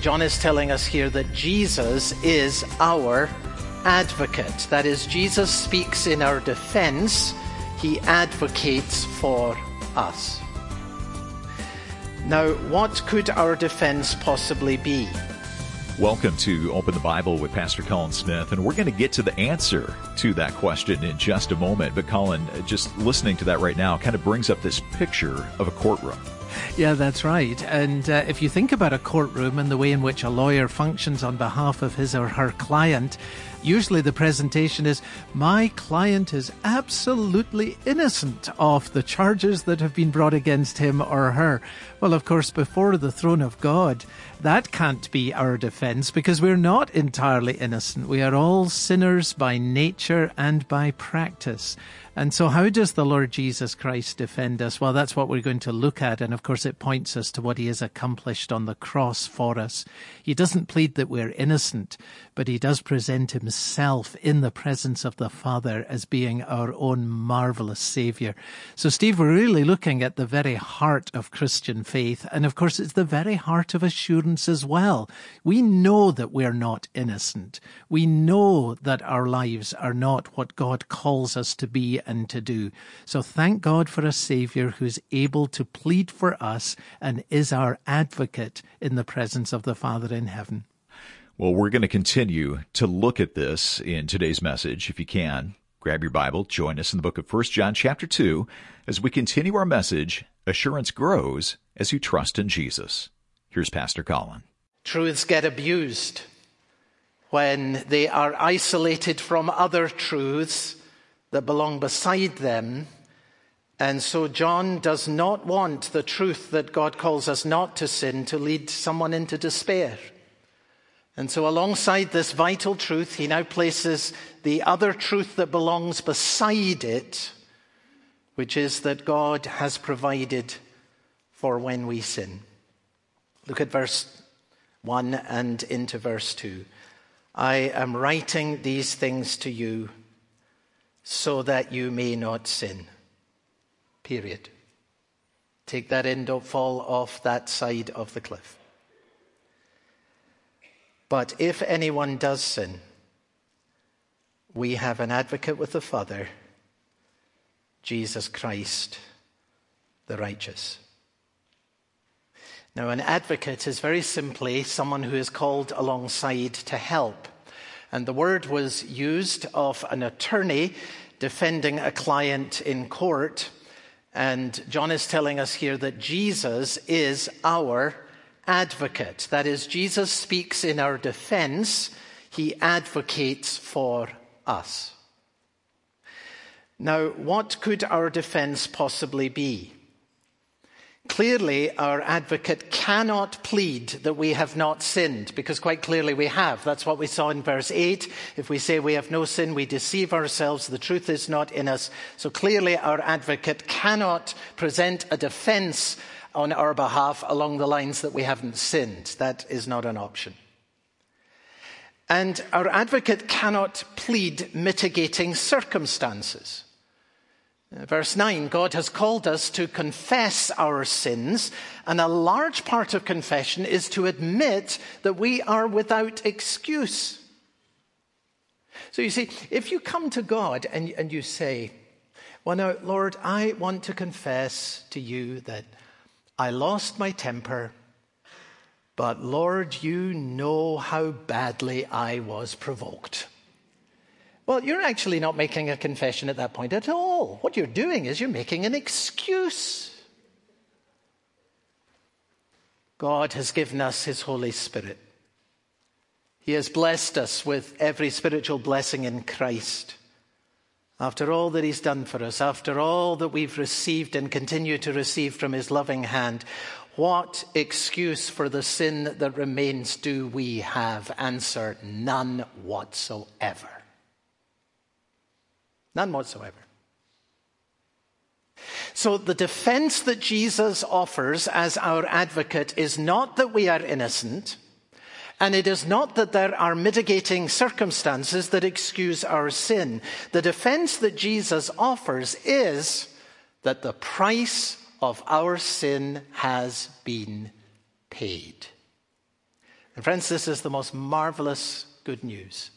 John is telling us here that Jesus is our advocate. That is, Jesus speaks in our defense. He advocates for us. Now, what could our defense possibly be? Welcome to Open the Bible with Pastor Colin Smith, and we're going to get to the answer to that question in just a moment. But Colin, just listening to that right now kind of brings up this picture of a courtroom. Yeah, that's right. And if you think about a courtroom and the way in which a lawyer functions on behalf of his or her client, usually the presentation is, my client is absolutely innocent of the charges that have been brought against him or her. Well, of course, before the throne of God, that can't be our defense because we're not entirely innocent. We are all sinners by nature and by practice. And so how does the Lord Jesus Christ defend us? Well, that's what we're going to look at. And of course, it points us to what he has accomplished on the cross for us. He doesn't plead that we're innocent, but he does present himself in the presence of the Father as being our own marvelous Savior. So, Steve, we're really looking at the very heart of Christian faith. And of course, it's the very heart of assurance as well. We know that we're not innocent. We know that our lives are not what God calls us to be and to do. So thank God for a Savior who's able to plead for us and is our advocate in the presence of the Father in heaven. Well, we're going to continue to look at this in today's message. If you can, grab your Bible, join us in the book of 1 John chapter 2 as we continue our message, Assurance Grows as You Trust in Jesus. Here's Pastor Colin. Truths get abused when they are isolated from other truths that belong beside them. And so John does not want the truth that God calls us not to sin to lead someone into despair. And so alongside this vital truth, he now places the other truth that belongs beside it, which is that God has provided for when we sin. Look at verse 1 and into verse 2. I am writing these things to you so that you may not sin. Period. Take that in, don't fall off that side of the cliff. But if anyone does sin, we have an advocate with the Father, Jesus Christ, the righteous. Now, an advocate is very simply someone who is called alongside to help. And the word was used of an attorney defending a client in court. And John is telling us here that Jesus is our advocate. That is, Jesus speaks in our defense. He advocates for us. Now, what could our defense possibly be? Clearly, our advocate cannot plead that we have not sinned, because quite clearly we have. That's what we saw in verse 8. If we say we have no sin, we deceive ourselves. The truth is not in us. So clearly, our advocate cannot present a defense on our behalf along the lines that we haven't sinned. That is not an option. And our advocate cannot plead mitigating circumstances. Verse 9, God has called us to confess our sins, and a large part of confession is to admit that we are without excuse. So you see, if you come to God and you say, well now, Lord, I want to confess to you that I lost my temper, but Lord, you know how badly I was provoked. Well, you're actually not making a confession at that point at all. What you're doing is you're making an excuse. God has given us his Holy Spirit. He has blessed us with every spiritual blessing in Christ. After all that he's done for us, after all that we've received and continue to receive from his loving hand, what excuse for the sin that remains do we have? Answer, none whatsoever. None whatsoever. So the defense that Jesus offers as our advocate is not that we are innocent, and it is not that there are mitigating circumstances that excuse our sin. The defense that Jesus offers is that the price of our sin has been paid. And friends, this is the most marvelous good news.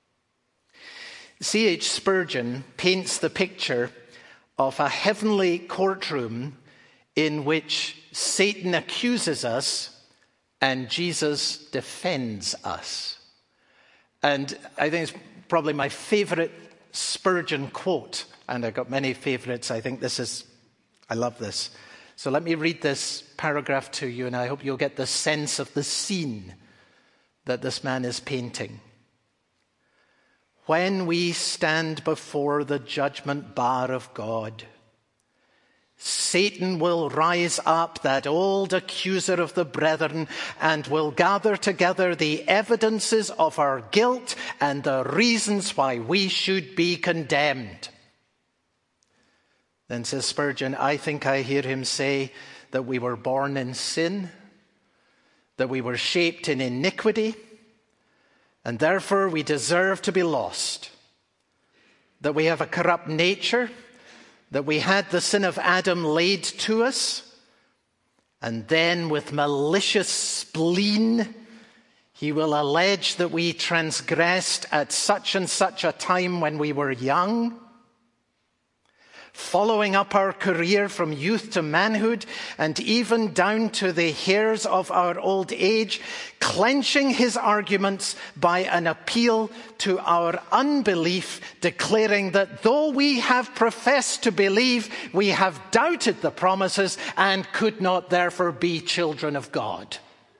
C.H. Spurgeon paints the picture of a heavenly courtroom in which Satan accuses us and Jesus defends us. And I think it's probably my favorite Spurgeon quote, and I've got many favorites. I love this. So let me read this paragraph to you, and I hope you'll get the sense of the scene that this man is painting. When we stand before the judgment bar of God, Satan will rise up, that old accuser of the brethren, and will gather together the evidences of our guilt and the reasons why we should be condemned. Then says Spurgeon, I think I hear him say that we were born in sin, that we were shaped in iniquity, and therefore we deserve to be lost, that we have a corrupt nature, that we had the sin of Adam laid to us, and then with malicious spleen, he will allege that we transgressed at such and such a time when we were young, following up our career from youth to manhood and even down to the hairs of our old age, clenching his arguments by an appeal to our unbelief, declaring that though we have professed to believe, we have doubted the promises and could not therefore be children of God.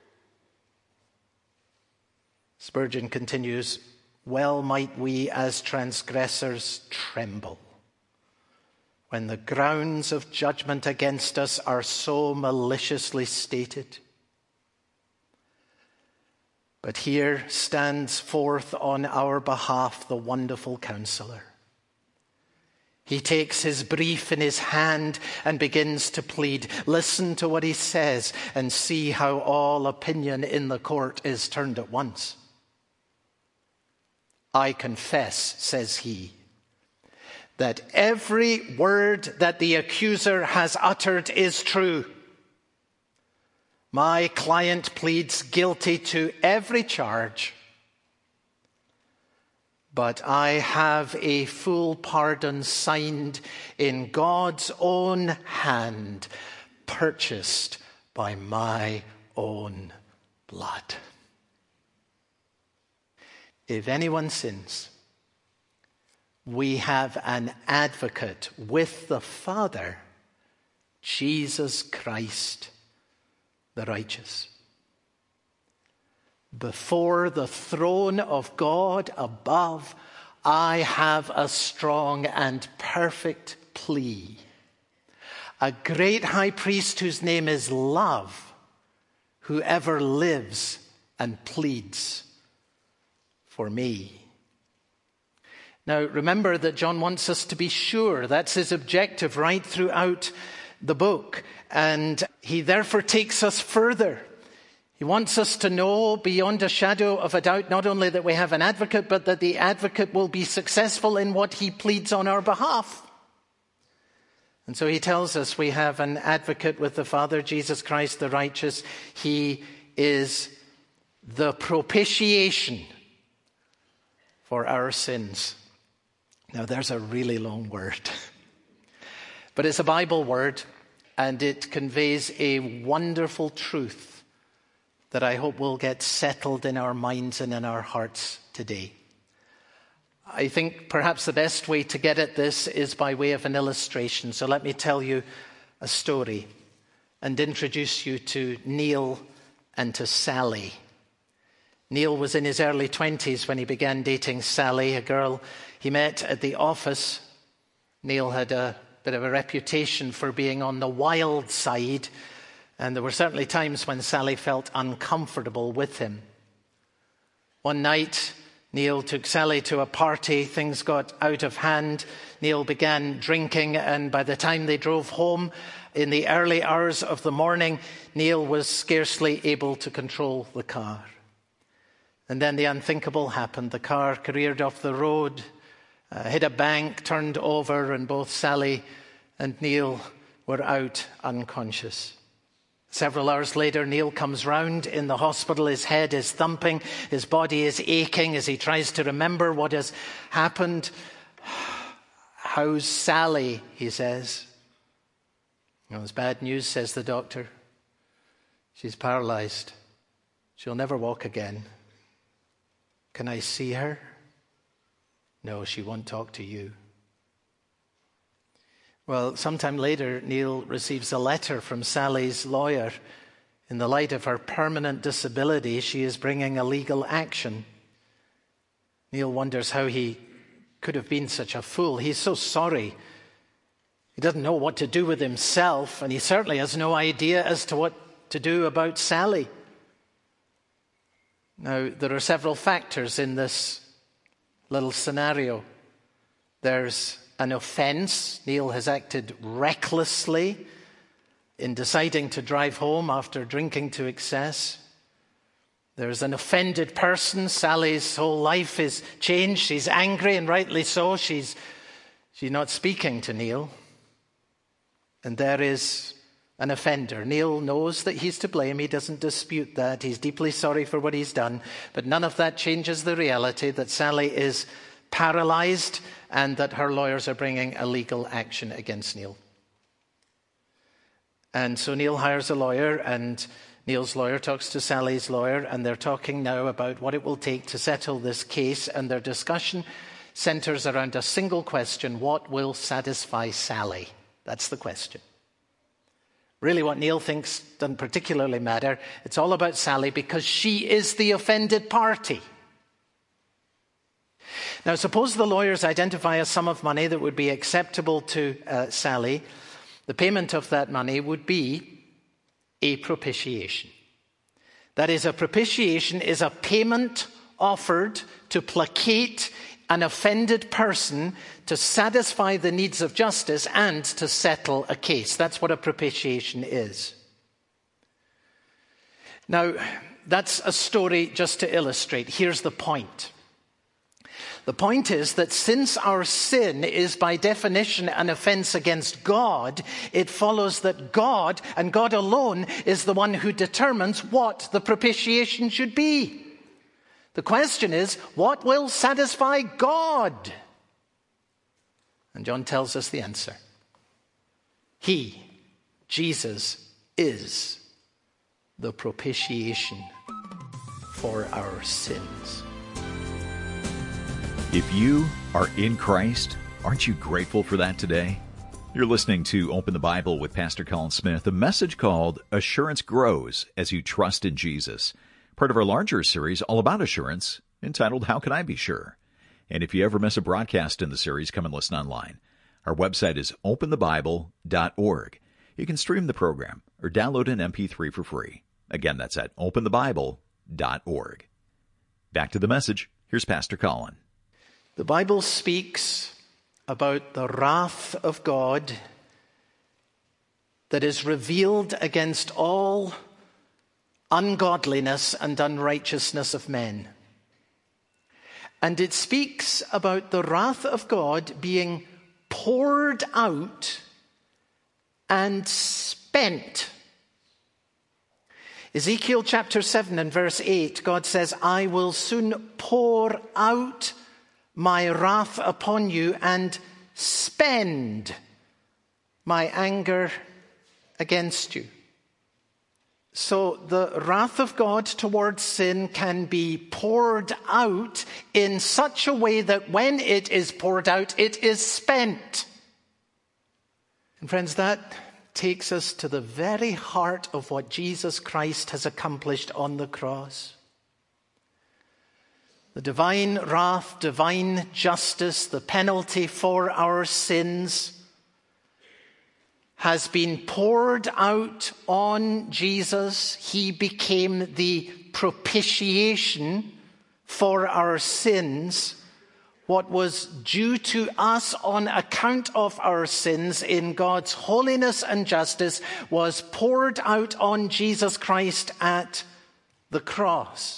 Spurgeon continues, well might we as transgressors tremble when the grounds of judgment against us are so maliciously stated. But here stands forth on our behalf the wonderful Counselor. He takes his brief in his hand and begins to plead. Listen to what he says and see how all opinion in the court is turned at once. I confess, says he, that every word that the accuser has uttered is true. My client pleads guilty to every charge, but I have a full pardon signed in God's own hand, purchased by my own blood. If anyone sins, we have an advocate with the Father, Jesus Christ, the righteous. Before the throne of God above, I have a strong and perfect plea. A great high priest whose name is Love, who ever lives and pleads for me. Now, remember that John wants us to be sure. That's his objective right throughout the book. And he therefore takes us further. He wants us to know beyond a shadow of a doubt not only that we have an advocate, but that the advocate will be successful in what he pleads on our behalf. And so he tells us we have an advocate with the Father, Jesus Christ the righteous. He is the propitiation for our sins. Now, there's a really long word, but it's a Bible word, and it conveys a wonderful truth that I hope will get settled in our minds and in our hearts today. I think perhaps the best way to get at this is by way of an illustration. So let me tell you a story and introduce you to Neil and to Sally. Neil was in his early 20s when he began dating Sally, a girl he met at the office. Neil had a bit of a reputation for being on the wild side, and there were certainly times when Sally felt uncomfortable with him. One night, Neil took Sally to a party. Things got out of hand. Neil began drinking, and by the time they drove home in the early hours of the morning, Neil was scarcely able to control the car. And then the unthinkable happened. The car careered off the road, hit a bank, turned over, and both Sally and Neil were out unconscious. Several hours later, Neil comes round in the hospital. His head is thumping. His body is aching as he tries to remember what has happened. "How's Sally?" he says. "Well, it's bad news," says the doctor. "She's paralyzed. She'll never walk again." "Can I see her?" "No, she won't talk to you." Well, sometime later, Neil receives a letter from Sally's lawyer. In the light of her permanent disability, she is bringing a legal action. Neil wonders how he could have been such a fool. He's so sorry. He doesn't know what to do with himself, and he certainly has no idea as to what to do about Sally. Now, there are several factors in this little scenario. There's an offense. Neil has acted recklessly in deciding to drive home after drinking to excess. There's an offended person. Sally's whole life is changed. She's angry, and rightly so. She's not speaking to Neil. And there is an offender. Neil knows that he's to blame. He doesn't dispute that. He's deeply sorry for what he's done. But none of that changes the reality that Sally is paralyzed and that her lawyers are bringing a legal action against Neil. And so Neil hires a lawyer, and Neil's lawyer talks to Sally's lawyer, and they're talking now about what it will take to settle this case, and their discussion centers around a single question: what will satisfy Sally? That's the question. Really, what Neil thinks doesn't particularly matter. It's all about Sally because she is the offended party. Now, suppose the lawyers identify a sum of money that would be acceptable to Sally. The payment of that money would be a propitiation. That is, a propitiation is a payment offered to placate an offended person, to satisfy the needs of justice, and to settle a case. That's what a propitiation is. Now, that's a story just to illustrate. Here's the point. The point is that since our sin is by definition an offense against God, it follows that God, and God alone, is the one who determines what the propitiation should be. The question is, what will satisfy God? And John tells us the answer. He, Jesus, is the propitiation for our sins. If you are in Christ, aren't you grateful for that today? You're listening to Open the Bible with Pastor Colin Smith, a message called Assurance Grows as You Trust in Jesus, part of our larger series all about assurance entitled How Can I Be Sure? And if you ever miss a broadcast in the series, come and listen online. Our website is openthebible.org. You can stream the program or download an MP3 for free. Again, that's at openthebible.org. Back to the message. Here's Pastor Colin. The Bible speaks about the wrath of God that is revealed against all ungodliness and unrighteousness of men. And it speaks about the wrath of God being poured out and spent. Ezekiel chapter 7 and verse 8, God says, "I will soon pour out my wrath upon you and spend my anger against you." So the wrath of God towards sin can be poured out in such a way that when it is poured out, it is spent. And friends, that takes us to the very heart of what Jesus Christ has accomplished on the cross. The divine wrath, divine justice, the penalty for our sins has been poured out on Jesus. He became the propitiation for our sins. What was due to us on account of our sins in God's holiness and justice was poured out on Jesus Christ at the cross.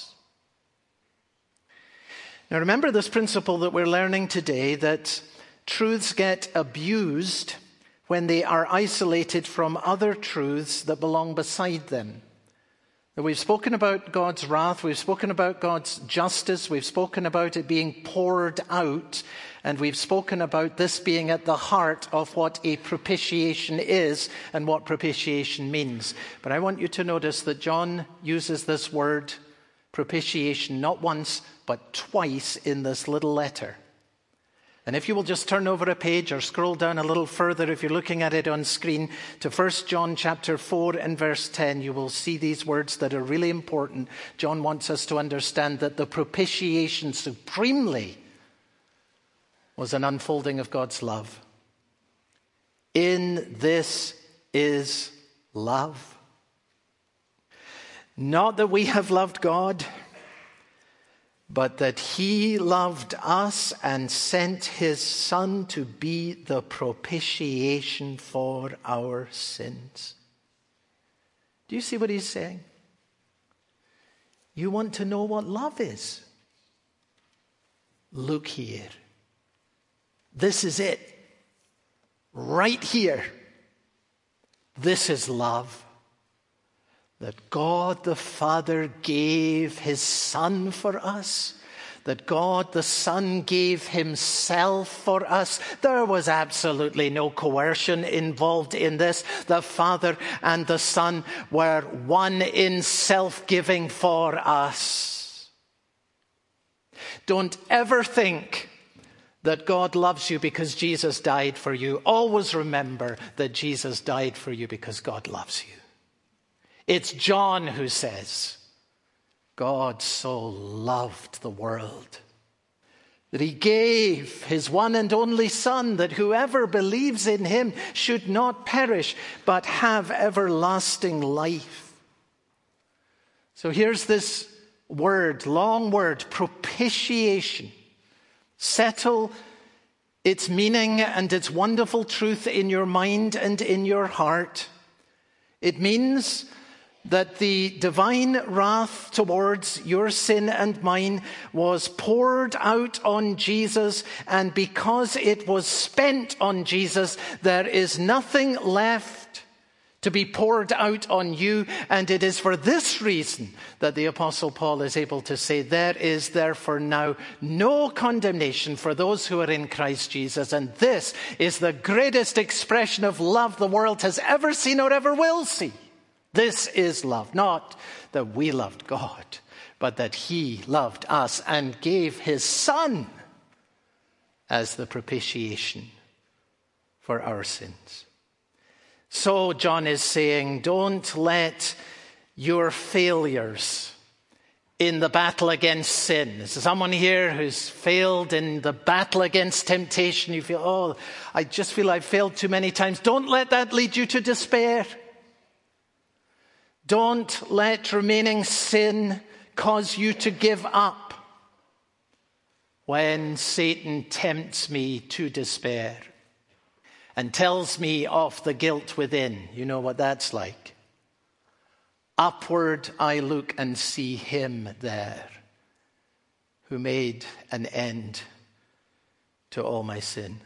Now remember this principle that we're learning today, that truths get abused when they are isolated from other truths that belong beside them. Now, we've spoken about God's wrath, we've spoken about God's justice, we've spoken about it being poured out, and we've spoken about this being at the heart of what a propitiation is and what propitiation means. But I want you to notice that John uses this word propitiation not once but twice in this little letter. And if you will just turn over a page or scroll down a little further, if you're looking at it on screen, to 1 John chapter 4 and verse 10, you will see these words that are really important. John wants us to understand that the propitiation supremely was an unfolding of God's love. In this is love. Not that we have loved God, but that he loved us and sent his Son to be the propitiation for our sins. Do you see what he's saying? You want to know what love is? Look here. This is it. Right here. This is love. That God the Father gave his Son for us. That God the Son gave himself for us. There was absolutely no coercion involved in this. The Father and the Son were one in self-giving for us. Don't ever think that God loves you because Jesus died for you. Always remember that Jesus died for you because God loves you. It's John who says, God so loved the world that he gave his one and only Son, that whoever believes in him should not perish, but have everlasting life. So here's this word, long word, propitiation. Settle its meaning and its wonderful truth in your mind and in your heart. It means that the divine wrath towards your sin and mine was poured out on Jesus, and because it was spent on Jesus, there is nothing left to be poured out on you. And it is for this reason that the Apostle Paul is able to say, there is therefore now no condemnation for those who are in Christ Jesus. And this is the greatest expression of love the world has ever seen or ever will see. This is love, not that we loved God, but that he loved us and gave his Son as the propitiation for our sins. So John is saying, don't let your failures in the battle against sin. Is there someone here who's failed in the battle against temptation? You feel, I just feel I've failed too many times. Don't let that lead you to despair. Don't let remaining sin cause you to give up when Satan tempts me to despair and tells me of the guilt within. You know what that's like. Upward I look and see him there who made an end to all my sin.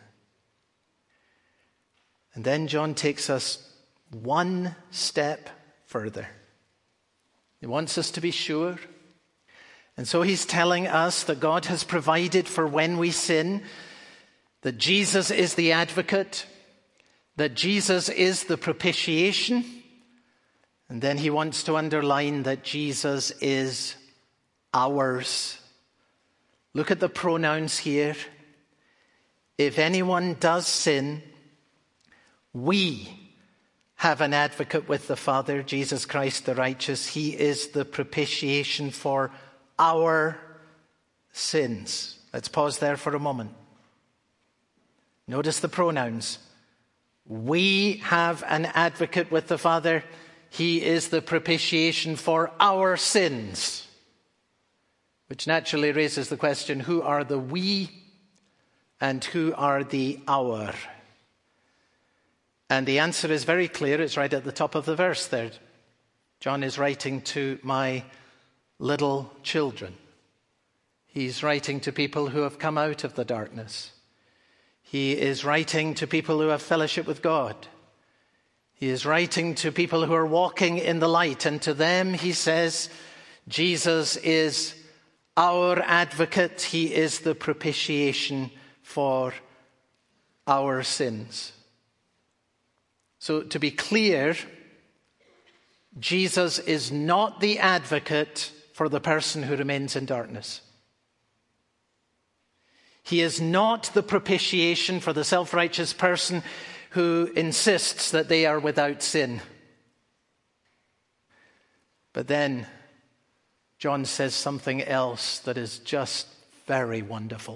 And then John takes us one step further. He wants us to be sure. And so he's telling us that God has provided for when we sin, that Jesus is the advocate, that Jesus is the propitiation. And then he wants to underline that Jesus is ours. Look at the pronouns here. If anyone does sin, we have an advocate with the Father, Jesus Christ the righteous. He is the propitiation for our sins. Let's pause there for a moment. Notice the pronouns. We have an advocate with the Father. He is the propitiation for our sins. Which naturally raises the question, who are the we and who are the our? And the answer is very clear. It's right at the top of the verse there. John is writing to my little children. He's writing to people who have come out of the darkness. He is writing to people who have fellowship with God. He is writing to people who are walking in the light. And to them, he says, Jesus is our advocate. He is the propitiation for our sins. So to be clear, Jesus is not the advocate for the person who remains in darkness. He is not the propitiation for the self-righteous person who insists that they are without sin. But then John says something else that is just very wonderful.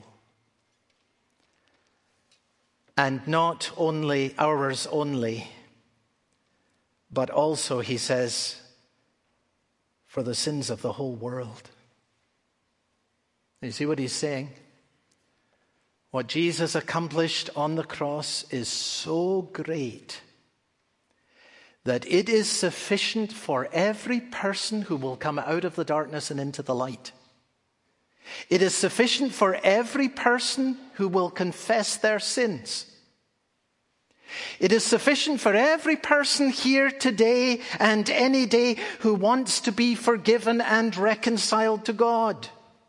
And not only ours only, but also, he says, for the sins of the whole world. You see what he's saying? What Jesus accomplished on the cross is so great that it is sufficient for every person who will come out of the darkness and into the light. It is sufficient for every person who will confess their sins. It is sufficient for every person here today and any day who wants to be forgiven and reconciled to God.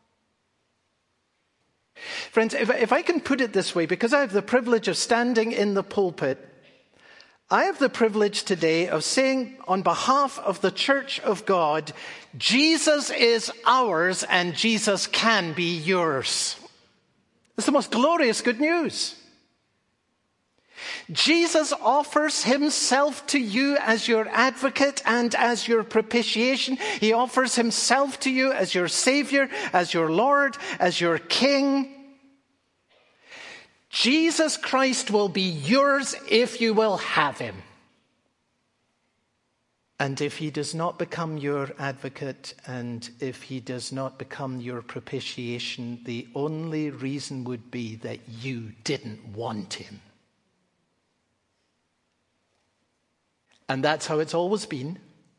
Friends, if I can put it this way, because I have the privilege of standing in the pulpit, I have the privilege today of saying on behalf of the Church of God, Jesus is ours and Jesus can be yours. It's the most glorious good news. Jesus offers himself to you as your advocate and as your propitiation. He offers himself to you as your Savior, as your Lord, as your King. Jesus Christ will be yours if you will have him. And if he does not become your advocate and if he does not become your propitiation, the only reason would be that you didn't want him. And that's how it's always been.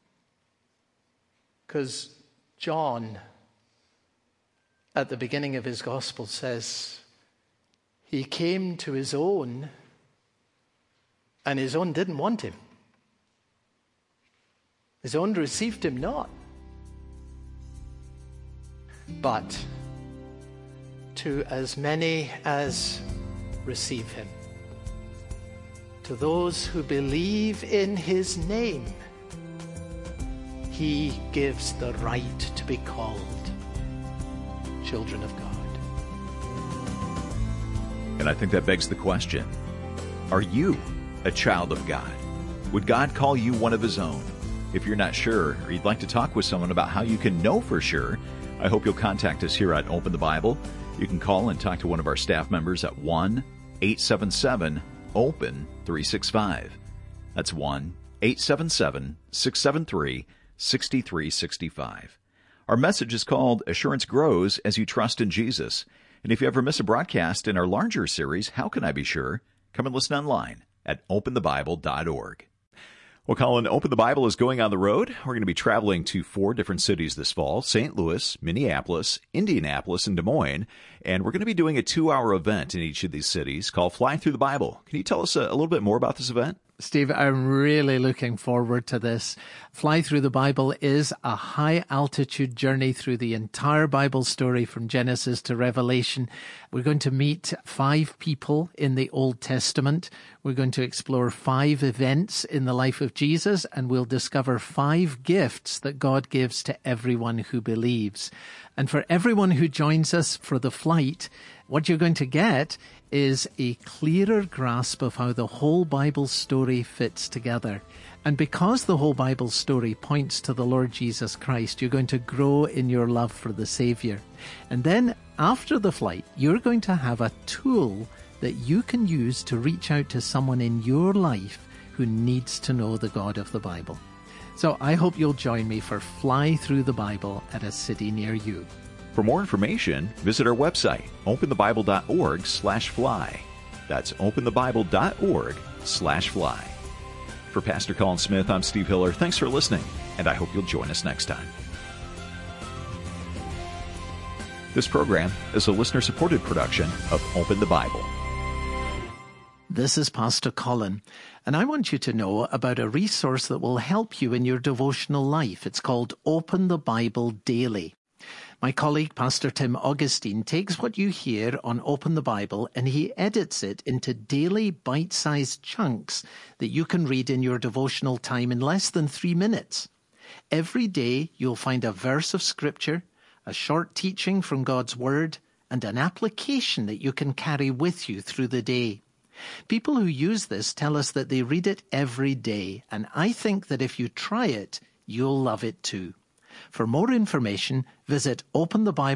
Because John, at the beginning of his gospel, says, he came to his own, and his own didn't want him. His own received him not. But to as many as receive him, to those who believe in his name, he gives the right to be called children of God. And I think that begs the question, are you a child of God? Would God call you one of his own? If you're not sure, or you'd like to talk with someone about how you can know for sure, I hope you'll contact us here at Open the Bible. You can call and talk to one of our staff members at 1-877-OPEN-365. That's 1-877-673-6365. Our message is called Assurance Grows as You Trust in Jesus. And if you ever miss a broadcast in our larger series, How Can I Be Sure? Come and listen online at openthebible.org. Well, Colin, Open the Bible is going on the road. We're going to be traveling to 4 different cities this fall: St. Louis, Minneapolis, Indianapolis, and Des Moines. And we're going to be doing a 2-hour event in each of these cities called Fly Through the Bible. Can you tell us a little bit more about this event? Steve, I'm really looking forward to this. Fly Through the Bible is a high-altitude journey through the entire Bible story from Genesis to Revelation. We're going to meet 5 people in the Old Testament. We're going to explore 5 events in the life of Jesus, and we'll discover 5 gifts that God gives to everyone who believes. And for everyone who joins us for the flight, what you're going to get is a clearer grasp of how the whole Bible story fits together. And because the whole Bible story points to the Lord Jesus Christ, you're going to grow in your love for the Savior. And then after the flight, you're going to have a tool that you can use to reach out to someone in your life who needs to know the God of the Bible. So I hope you'll join me for Fly Through the Bible at a city near you. For more information, visit our website, openthebible.org/fly. That's openthebible.org/fly. For Pastor Colin Smith, I'm Steve Hiller. Thanks for listening, and I hope you'll join us next time. This program is a listener-supported production of Open the Bible. This is Pastor Colin, and I want you to know about a resource that will help you in your devotional life. It's called Open the Bible Daily. My colleague, Pastor Tim Augustine, takes what you hear on Open the Bible and he edits it into daily bite-sized chunks that you can read in your devotional time in less than 3 minutes. Every day you'll find a verse of Scripture, a short teaching from God's Word, and an application that you can carry with you through the day. People who use this tell us that they read it every day, and I think that if you try it, you'll love it too. For more information, visit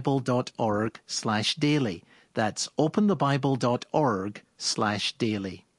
openthebible.org/daily. That's openthebible.org/daily.